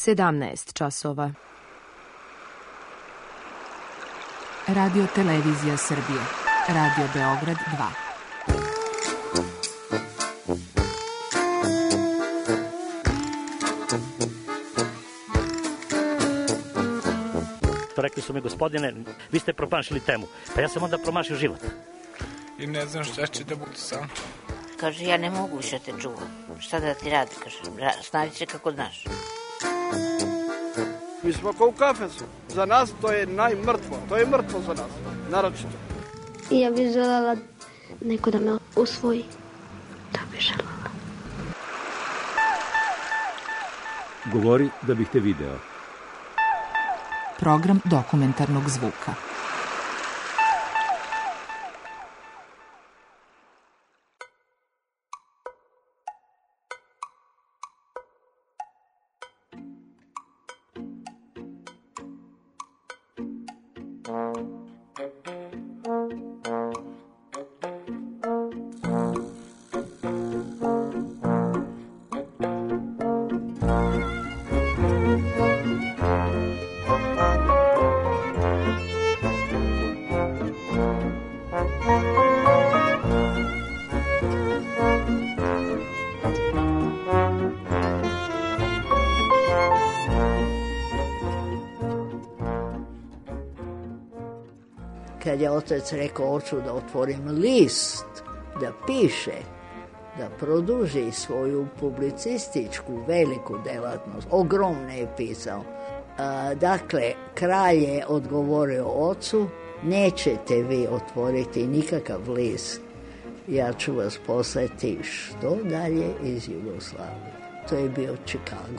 17 časova. Radio Televizija Srbije. Radio Beograd 2. Rekli su mi, gospodine, vi ste promašili temu. Pa ja sam onda promašio život. I ne znam šta će da bude sam. Kaže, ja ne mogu više te čuvam. Šta da ti radi, kaže, snađi se kako znaš. Mi smo kao u kafesu. Za nas to je najmrtvo. To je mrtvo za nas, naročito. I ja bih želela neko da me usvoji. Da bih želela. Govori da bih te video. Program dokumentarnog zvuka. Kad je otac rekao, hoću da otvorim list, da piše, da produži svoju publicističku veliku delatnost, ogromne je pisao. Dakle, kralj je odgovorio ocu, nećete vi otvoriti nikakav list, ja ću vas poslati što dalje iz Jugoslavije. To je bio Chicago.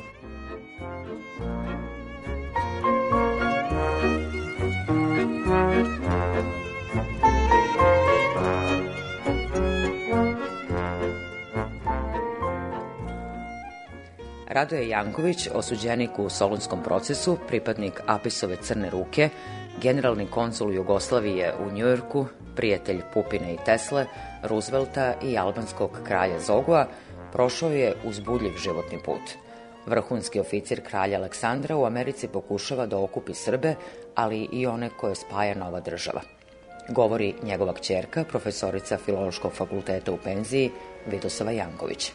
Radoje Janković, osuđenik u Solunskom procesu, pripadnik Apisove Crne ruke, generalni konzul Jugoslavije u Njujorku, prijatelj Pupina i Tesle, Roosevelta i albanskog kralja Zogua, prošao je uzbudljiv životni put. Vrhunski oficir kralja Aleksandra u Americi pokušava da okupi Srbe, ali i one koje spaja nova država. Govori njegova kćerka, profesorica Filološkog fakulteta u penziji, Vidosava Janković.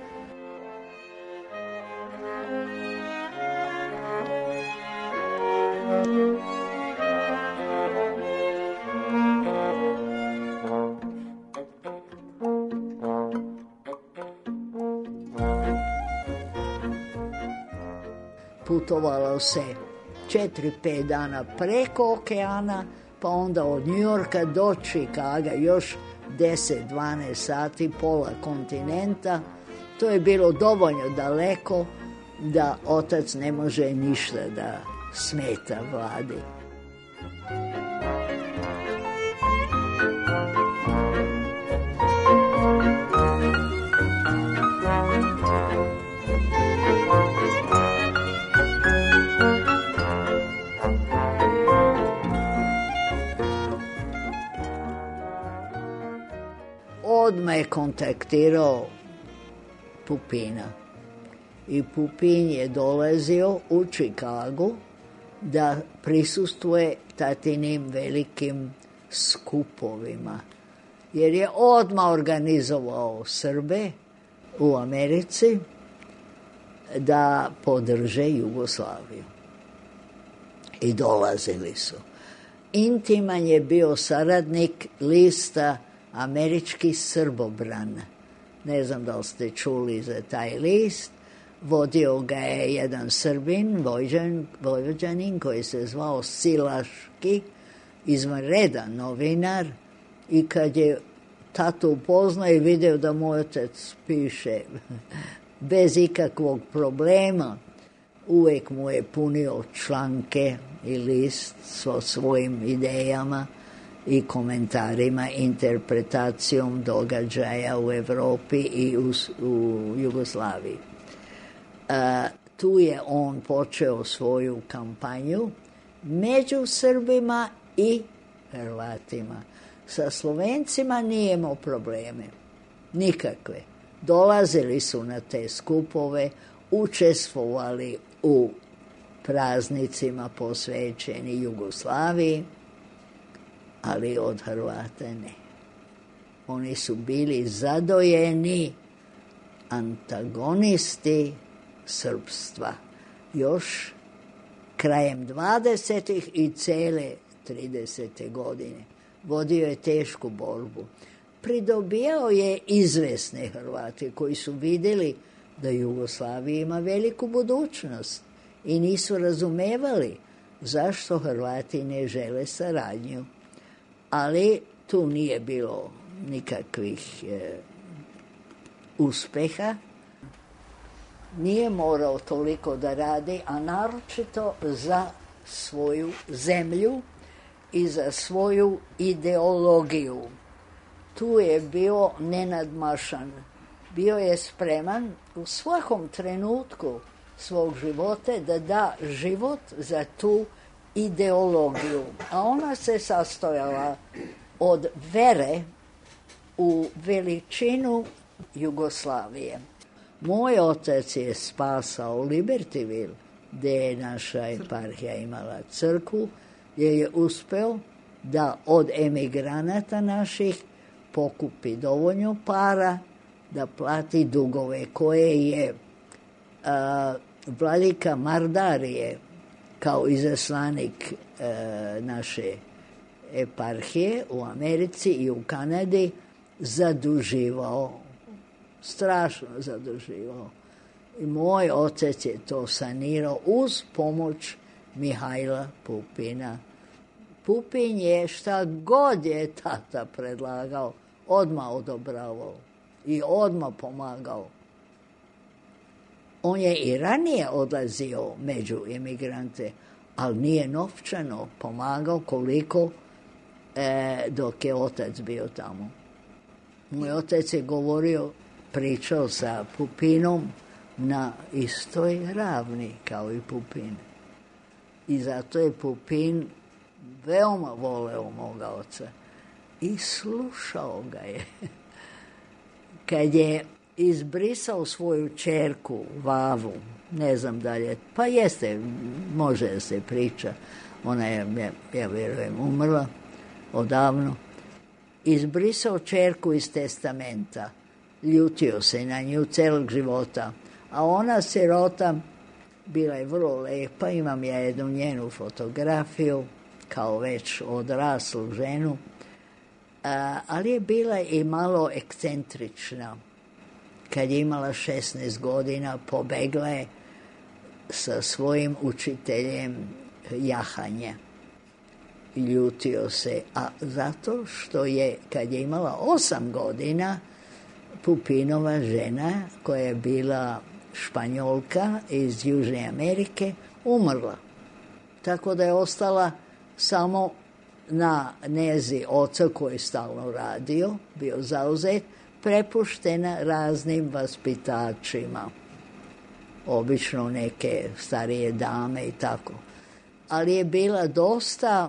Putovalo se 4-5 dana preko okeana, pa onda od Njujorka do Čikaga još 10-12 sati, pola kontinenta. To je bilo dovoljno daleko da otac ne može ništa da smeta vladi. Odmah je kontaktirao Pupina i Pupin je dolazio u Čikagu da prisustvuje tatinim velikim skupovima, jer je odmah organizovao Srbe u Americi da podrže Jugoslaviju. I dolazili su. Intiman je bio saradnik lista Američki Srbobran. Ne znam da li ste čuli za taj list. Vodio ga je jedan Srbin, Vojvođanin, koji se zvao Silaški, izvanredan novinar, i kad je tatu upoznao i video da moj otac piše bez ikakvog problema, uvek mu je punio članke i list sa svojim idejama i komentarima, interpretacijom događaja u Evropi i u Jugoslaviji. Tu je on počeo svoju kampanju među Srbima i Hrvatima. Sa Slovencima nije imao probleme, nikakve. Dolazili su na te skupove, učestvovali u praznicima posvećeni Jugoslaviji, ali od Hrvata ne. Oni su bili zadojeni antagonisti srpstva. Još krajem 20. i cele 30. godine. Vodio je tešku borbu. Pridobijao je izvesne Hrvate koji su vidjeli da Jugoslavija ima veliku budućnost i nisu razumevali zašto Hrvati ne žele saradnju. Ali tu nije bilo nikakvih uspeha. Nije morao toliko da radi, a naročito za svoju zemlju i za svoju ideologiju. Tu je bio nenadmašan. Bio je spreman u svakom trenutku svog života da da život za tu ideologiju. A ona se sastojala od vere u veličinu Jugoslavije. Moj otac je spasao Libertyville, gdje je naša eparhija imala crkvu, gdje je uspeo da od emigranata naših pokupi dovoljno para da plati dugove koje je vladika Mardarije kao izaslanik naše eparhije u Americi i u Kanadi zaduživao, strašno zaduživao. I moj otac je to sanirao uz pomoć Mihajla Pupina. Pupin je šta god je tata predlagao, odmah odobravao i odmah pomagao. On je i ranije odlazio među imigrante, ali nije novčano pomagao koliko dok je otac bio tamo. Moj otac je pričao sa Pupinom na istoj ravni kao i Pupin. I zato je Pupin veoma voleo moga oca i slušao ga je. Kad je izbrisao svoju ćerku Vavu, ne znam da li je, pa jeste, može da se priča, ona je, ja vjerujem, umrla odavno, izbrisao ćerku iz testamenta, ljutio se na nju celog života, a ona sirota bila je vrlo lepa, imam ja jednu njenu fotografiju, kao već odraslu ženu, ali je bila i malo ekscentrična. Kad je imala 16 godina, pobegla je sa svojim učiteljem jahanja. Ljutio se, a zato što je, kad je imala 8 godina, Pupinova žena, koja je bila Španjolka iz Južne Amerike, umrla. Tako da je ostala samo na nezi oca koji je stalno radio, bio zauzet, prepuštena raznim vaspitačima. Obično neke starije dame i tako. Ali je bila dosta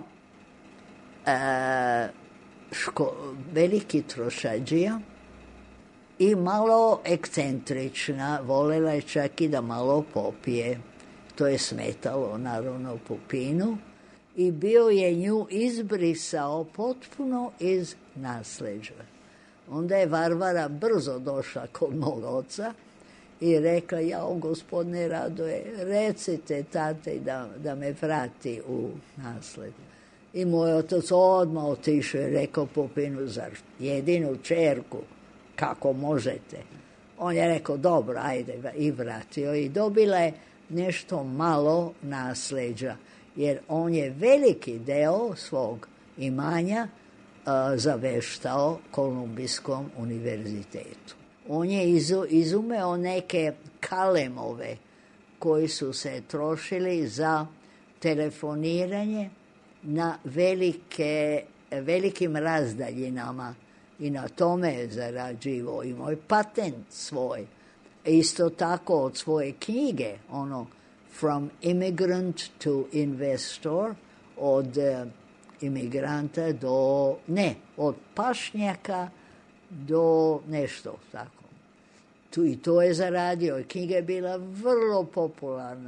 veliki trošadžija i malo ekscentrična. Volela je čak i da malo popije. To je smetalo, naravno, Pupinu. I bio je nju izbrisao potpuno iz nasleđa. Onda je Varvara brzo došla kod mog oca i rekla, jao, gospodine Radoje, recite tate da me vrati u nasled. I moj otac odmah otišao i rekao Pupinu, zar jedinu ćerku, kako možete? On je rekao, dobro, ajde, i vratio. I dobila je nešto malo nasleđa, jer on je veliki deo svog imanja zaveštao Kolumbijskom univerzitetu. On je izumeo neke kalemove koji su se trošili za telefoniranje na velikim razdaljinama i na tome je zarađivao. Imao je patent svoj. Isto tako od svoje knjige, ono From Immigrant to Investor, od imigranta od pašnjaka do nešto tako. I to je zaradio. Knjiga je bila vrlo popularna.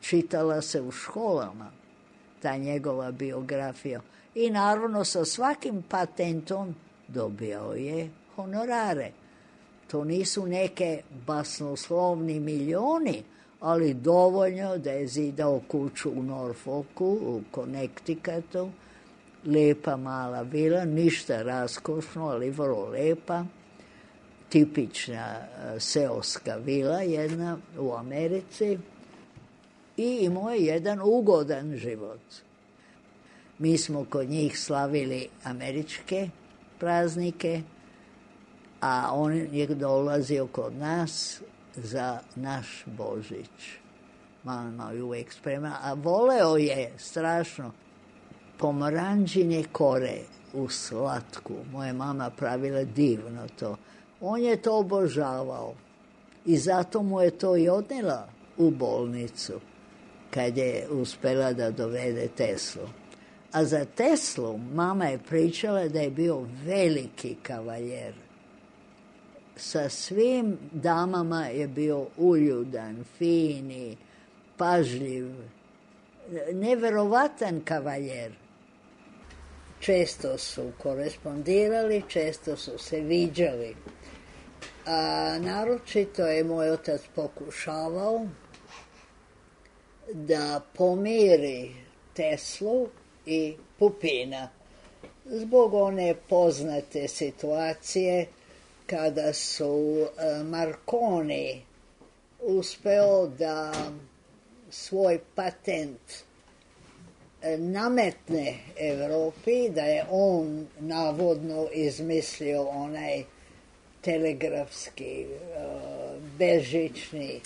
čitala se u školama, ta njegova biografija. I naravno sa svakim patentom dobio je honorare. To nisu neke basnoslovni milioni, ali dovoljno da je zidao kuću u Norfolku, u Connecticutu, lijepa mala vila, ništa raskošno, ali vrlo lijepa, tipična seoska vila jedna u Americi i imao je jedan ugodan život. Mi smo kod njih slavili američke praznike, a on je dolazio kod nas za naš Božić. Mama je uvijek spremna, a voleo je strašno pomoranđine kore u slatku. Moja mama pravila divno to. On je to obožavao i zato mu je to i odnela u bolnicu kad je uspela da dovede Teslu. A za Teslu mama je pričala da je bio veliki kavaljer. Sa svim damama je bio uljudan, fini, pažljiv, neverovatan kavaljer. Često su korespondirali, često su se viđali. A naročito je moj otac pokušavao da pomiri Teslu i Pupina zbog one poznate situacije kada su Marconi uspeo da svoj patent nametne Evropi, da je on navodno izmislio onaj telegrafski bežični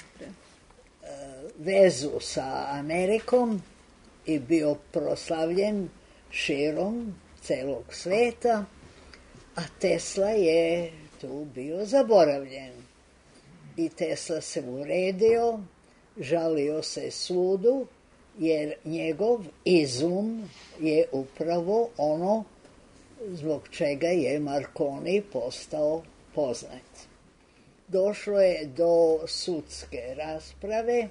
vezu sa Amerikom i bio proslavljen širom celog sveta, a Tesla je tu bio zaboravljen. I Tesla se uredio, žalio se sudu, jer njegov izum je upravo ono zbog čega je Marconi postao poznat. Došlo je do sudske rasprave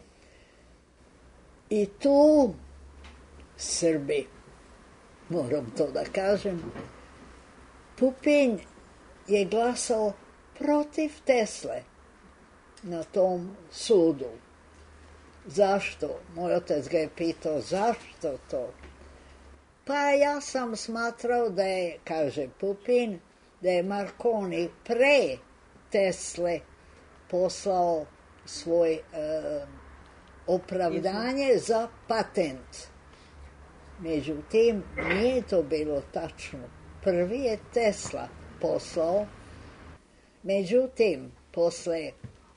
i tu Srbi, moram to da kažem, Pupin je glasao protiv Tesle na tom sudu. Zašto? Moj otac ga je pitao, zašto to? Pa ja sam smatrao da je, kaže Pupin, da je Marconi pre Tesle poslao svoj opravdanje za patent. Međutim, nije to bilo tačno. Prvi je Tesla poslao. Međutim, posle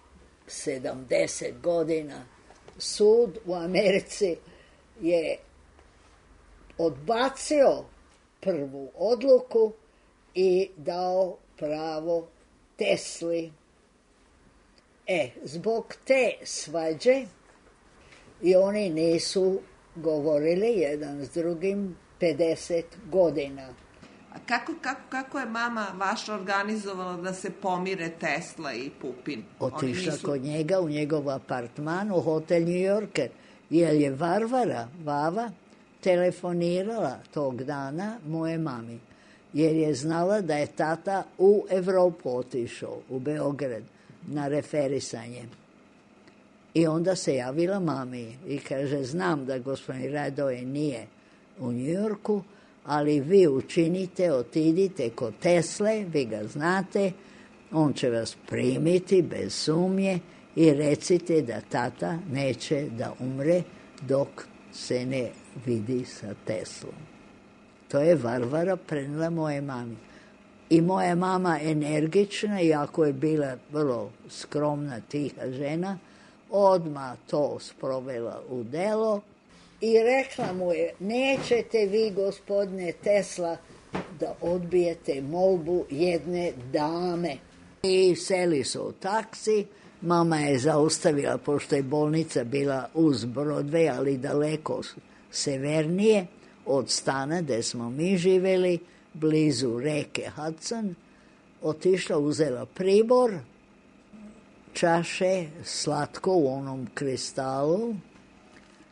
70 godina sud u Americi je odbacio prvu odluku i dao pravo Tesli. Zbog te svađe i oni nisu govorili jedan s drugim 50 godina. A kako je mama vaša organizovala da se pomire Tesla i Pupin? Otišla kod njega u njegov apartman u hotel New Yorker, jer je Varvara, Vava, telefonirala tog dana moje mami, jer je znala da je tata u Evropu otišao, u Beograd, na referisanje. I onda se javila mami i kaže, znam da gospodin Radoje nije u New Yorku, ali vi učinite, otidite kod Tesle, vi ga znate, on će vas primiti bez sumnje i recite da tata neće da umre dok se ne vidi sa Teslom. To je Varvara prenela moje mami. I moja mama energična, iako je bila vrlo skromna, tiha žena, odmah to sprovela u delo i rekla mu je, nećete vi, gospodine Tesla, da odbijete molbu jedne dame. I seli su u taksi, mama je zaustavila, pošto je bolnica bila uz Broadway, ali daleko severnije od stana gde smo mi živeli, blizu reke Hudson, otišla, uzela pribor, čaše, slatko u onom kristalu,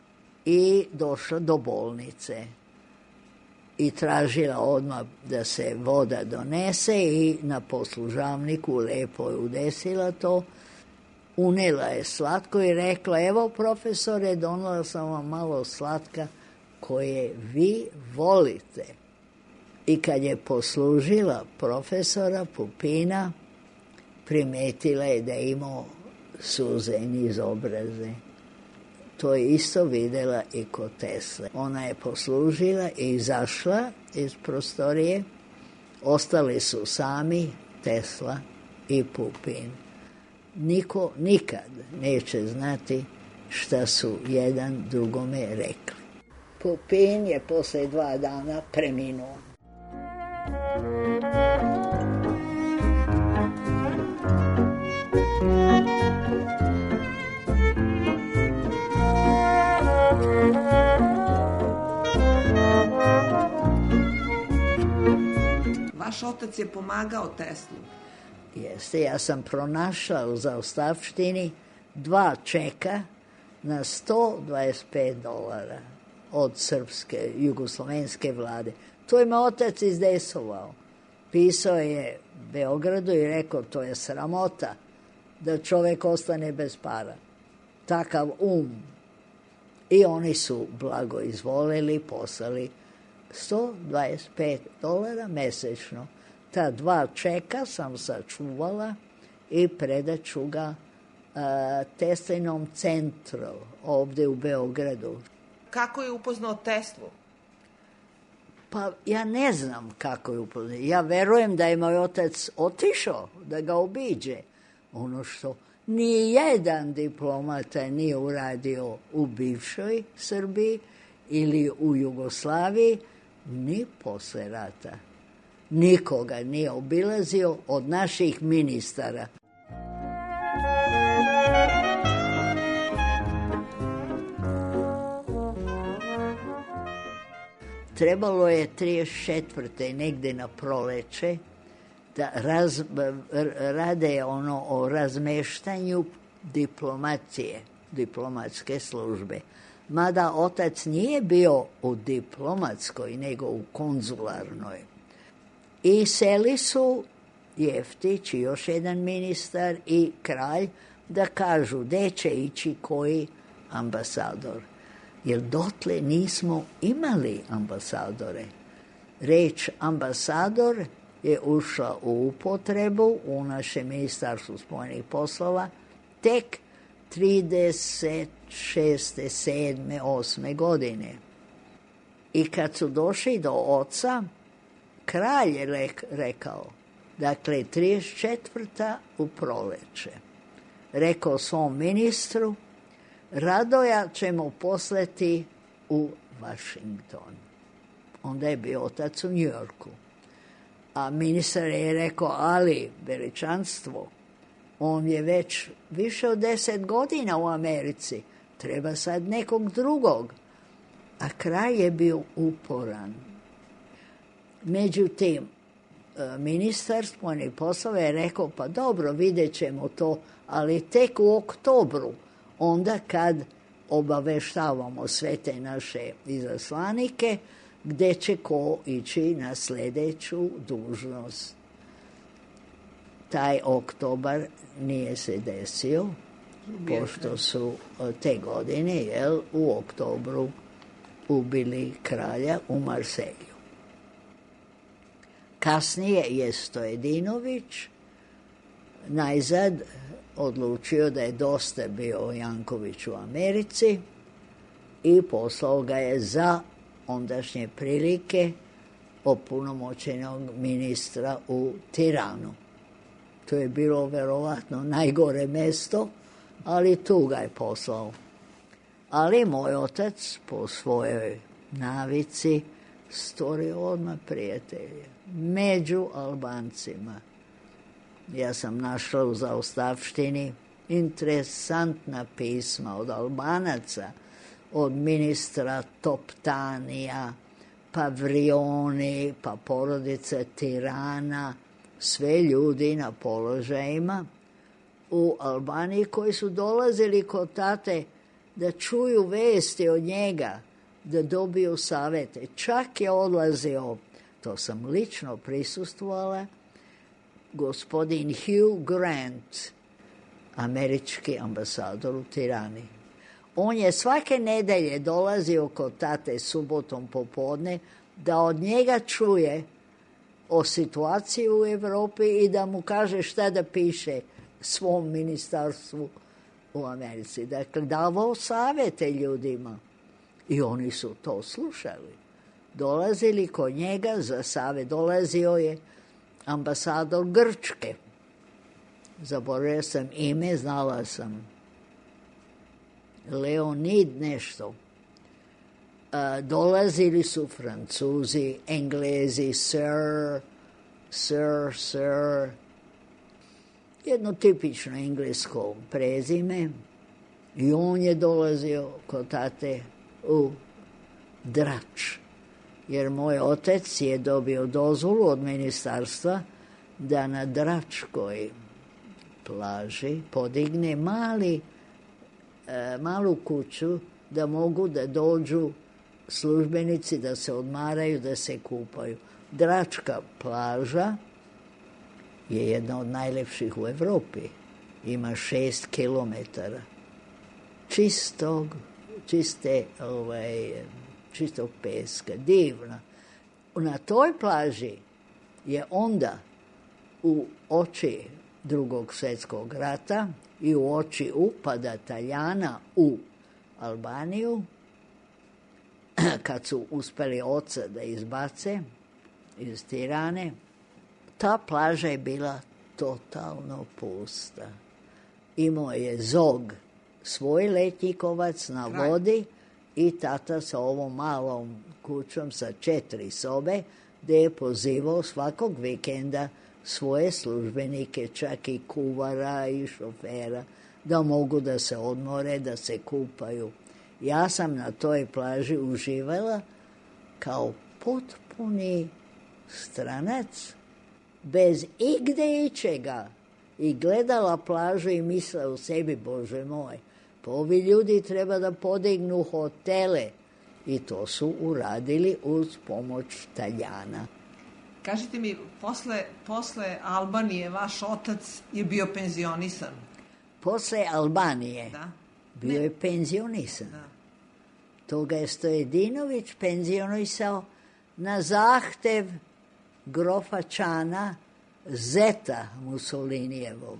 i došla do bolnice. I tražila odmah da se voda donese i na poslužavniku lepo je udesila to. Unela je slatko i rekla, evo profesore, donela sam vam malo slatka koje vi volite. I kad je poslužila profesora Pupina, primetila je da je imao suze niz obraze. To je isto vidjela i kod Tesle. Ona je poslužila i izašla iz prostorije. Ostali su sami Tesla i Pupin. Niko nikad neće znati šta su jedan drugome rekli. Pupin je posle 2 dana preminuo. Vaš otac je pomagao Teslu. Jeste, ja sam pronašla u zaostavštini 2 čeka na $125 od srpske, jugoslovenske vlade. To je me otac izdesovao. Pisao je Beogradu i rekao, to je sramota da čovjek ostane bez para. Takav I oni su blago izvolili, poslali $125 mesečno. Ta 2 čeka sam sačuvala i predaću ga Teslinom centru ovdje u Beogradu. Kako je upoznao Teslu? Pa ja ne znam kako je upoznao. Ja verujem da je moj otac otišao da ga obiđe. Ono što ni jedan diplomata nije uradio u bivšoj Srbiji ili u Jugoslaviji, ni posle rata. Nikoga nije obilazio od naših ministara. Trebalo je 34. negde na proleće da rade o razmeštanju diplomatske službe. Mada otac nije bio u diplomatskoj, nego u konzularnoj. I seli su Jeftić i još jedan ministar i kralj da kažu gde će ići koji ambasador. Jer dotle nismo imali ambasadore. Reč ambasador je ušla u upotrebu u naše ministarstvo spojenih poslova tek 36. 7. 8. godine. I kad su došli do oca, kralj je rekao, dakle 34. u proleće, rekao svom ministru, Radoja ćemo poslati u Washington. Onda je bio otac u Njujorku. A ministar je rekao, ali veličanstvo, on je već više od 10 godina u Americi, treba sad nekog drugog. A kralj je bio uporan. Međutim, ministar spojenih poslova je rekao, pa dobro, vidjet ćemo to, ali tek u oktobru, onda kad obaveštavamo sve te naše izaslanike, gde će ko ići na sljedeću dužnost. Taj oktobar nije se desio, pošto su te godine u oktobru ubili kralja u Marselju. Kasnije je Stojedinović najzad odlučio da je dosta bio Janković u Americi i poslao ga je za ondašnje prilike opunomoćenog ministra u Tiranu. To je bilo verovatno najgore mesto, ali tu ga je poslao. Ali moj otac po svojoj navici stvorio odmah prijatelje među Albancima. Ja sam našla u zaostavštini interesantna pisma od Albanaca, od ministra Toptanija, pa Vrioni, pa porodica Tirana, sve ljudi na položajima u Albaniji koji su dolazili kod tate da čuju vesti od njega, da dobiju savjete. Čak je odlazio, to sam lično prisustvovala, gospodin Hugh Grant, američki ambasador u Tirani. On je svake nedelje dolazio kod tate subotom popodne da od njega čuje o situaciji u Europi i da mu kaže šta da piše svom ministarstvu u Americi. Dakle, davao savjete ljudima i oni su to slušali. Dolazili kod njega za savjet. Dolazio je ambasador Grčke. Zaboravio sam ime, znala sam. Leonid nešto. Dolazili su Francuzi, Englezi, sir, jedno tipično englesko prezime, i on je dolazio kod tate u Drač, jer moj otac je dobio dozvolu od ministarstva da na Dračkoj plaži podigne malu kuću da mogu da dođu službenici, da se odmaraju, da se kupaju. Dračka plaža je jedna od najlepših u Evropi. Ima 6 kilometara čistog peska, divna. Na toj plaži je onda u oči Drugog svjetskog rata i u oči upada Taljana u Albaniju, kad su uspeli oca da izbace iz Tirane, ta plaža je bila totalno pusta. Imao je Zog svoj letnjikovac na vodi i tata sa ovom malom kućom sa 4 sobe, gdje je pozivao svakog vikenda svoje službenike, čak i kuvara i šofera, da mogu da se odmore, da se kupaju. Ja sam na toj plaži uživala kao potpuni stranac, bez igde ičega, i gledala plažu i mislila u sebi, Bože moj, pa ovi ljudi treba da podignu hotele, i to su uradili uz pomoć Taljana. Kažite mi, posle Albanije vaš otac je bio penzionisan? Posle Albanije bio je penzionisan. Toga je Stojedinović penzionisao na zahtev grofa Čana, zeta Mussolinijevog.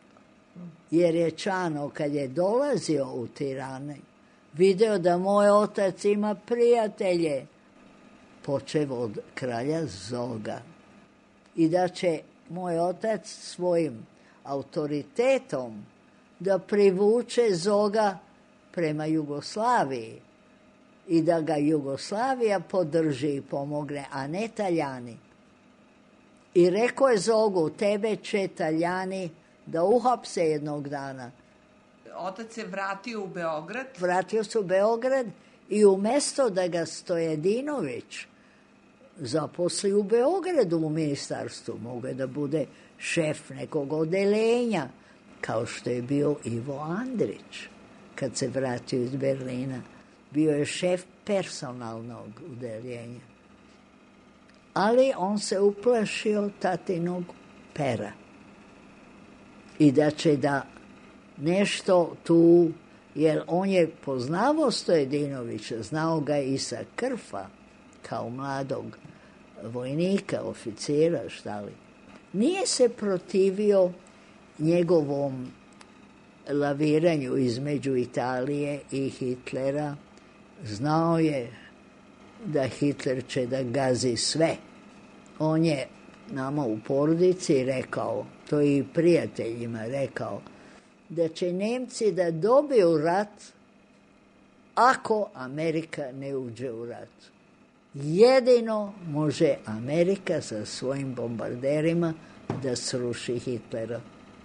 Jer je Čano, kad je dolazio u Tirane, video da moj otac ima prijatelje, počev od kralja Zoga, i da će moj otac svojim autoritetom da privuče Zoga prema Jugoslaviji i da ga Jugoslavija podrži i pomogne, a ne Taljani. I rekao je Zogu, tebe će Taljani da uhapse jednog dana. Otac se vratio u Beograd? Vratio se u Beograd i umjesto da ga Stojedinović zaposli u Beogradu u ministarstvu, mogu da bude šef nekog odeljenja, kao što je bio Ivo Andrić kad se vratio iz Berlina. Bio je šef personalnog odeljenja. Ali on se uplašio tatinog pera i da će da nešto tu, jer on je poznavao Stojedinovića, znao ga i sa Krfa kao mladog vojnika, oficira, šta li. Nije se protivio njegovom laviranju između Italije i Hitlera. Znao je da Hitler će da gazi sve. On je nama u porodici rekao, to i prijateljima rekao, da će Nemci da dobiju rat ako Amerika ne uđe u rat. Jedino može Amerika sa svojim bombarderima da sruši Hitlera.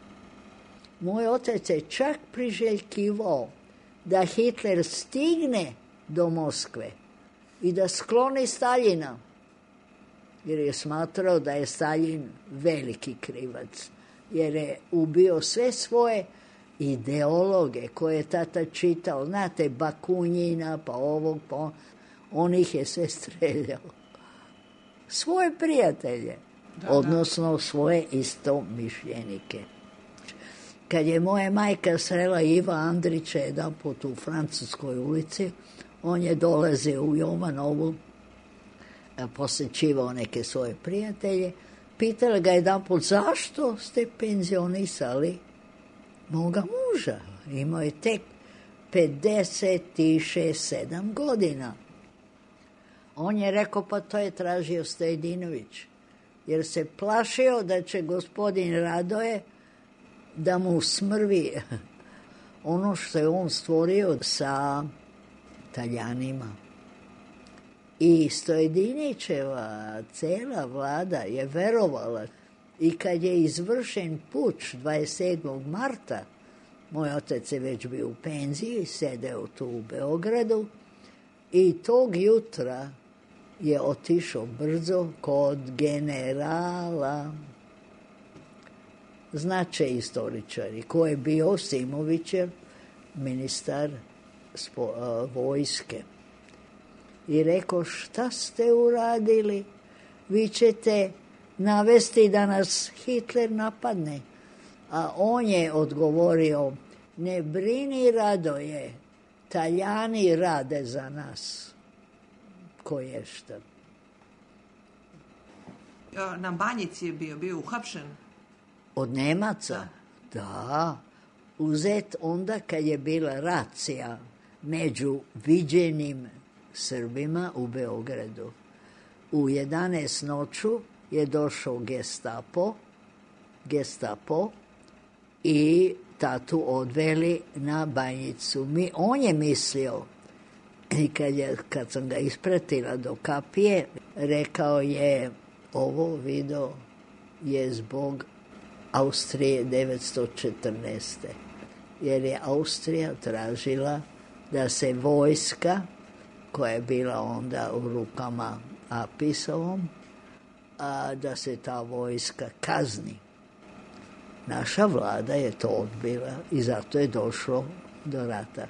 Moj otac je čak priželjkivao da Hitler stigne do Moskve i da skloni Staljina, jer je smatrao da je Staljin veliki krivac, jer je ubio sve svoje ideologe koje je tata čitao, znate, Bakunjina, pa ovog, pa on ih je sve streljao. Svoje prijatelje, odnosno svoje istomišljenike. Kad je moja majka srela Iva Andrića jedanput u Francuskoj ulici, on je dolazio u Jovanovu, posjećivao neke svoje prijatelje, pitala ga jedanput zašto ste penzionisali moga muža. Imao je tek 56-7 godina. On je rekao, pa to je tražio Stojedinović, jer se plašio da će gospodin Radoje da mu smrvi ono što je on stvorio sa Taljanima. I Stojedinićeva cela vlada je verovala. I kad je izvršen puč 27. marta, moj otac je već bio u penziji, sedeo tu u Beogradu, i tog jutra je otišao brzo kod generala, znače istoričari, ko je bio Simovićev ministar vojske. I rekao, šta ste uradili? Vi ćete navesti da nas Hitler napadne. A on je odgovorio, ne brini Radoje, Taljani rade za nas. Ko je šta? Na Banjici je bio uhapšen. Od Nemaca? Da. Uzet onda kad je bila racija među viđenim Srbima u Beogradu. U 11 noću je došao Gestapo i tatu odveli na Banjicu. On je mislio, i kad sam ga ispratila do kapije, rekao je, ovo video je zbog Austrije 1914. Jer je Austrija tražila da se vojska, koja je bila onda u rukama Apisovom, da se ta vojska kazni. Naša vlada je to odbila i zato je došlo do rata.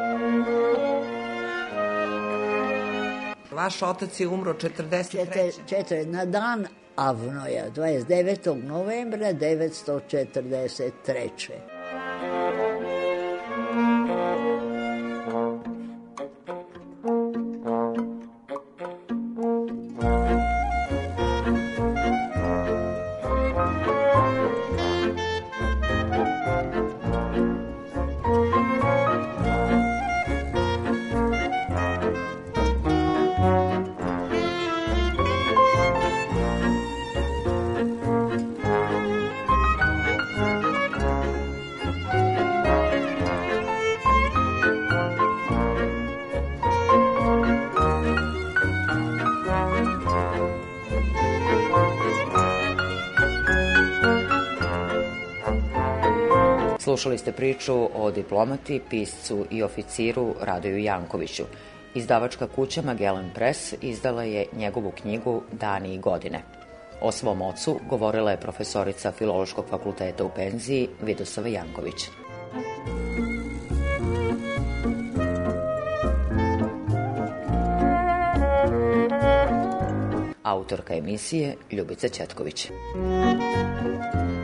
Vaš otac je umro 43. Na dan Avnoja, 29. novembra 1943. Slušali ste priču o diplomati, piscu i oficiru Radoju Jankoviću. Izdavačka kuća Magellan Press izdala je njegovu knjigu Dani i godine. O svom ocu govorila je profesorica Filološkog fakulteta u penziji Vidosava Janković. Autorka emisije Ljubica Ćetković.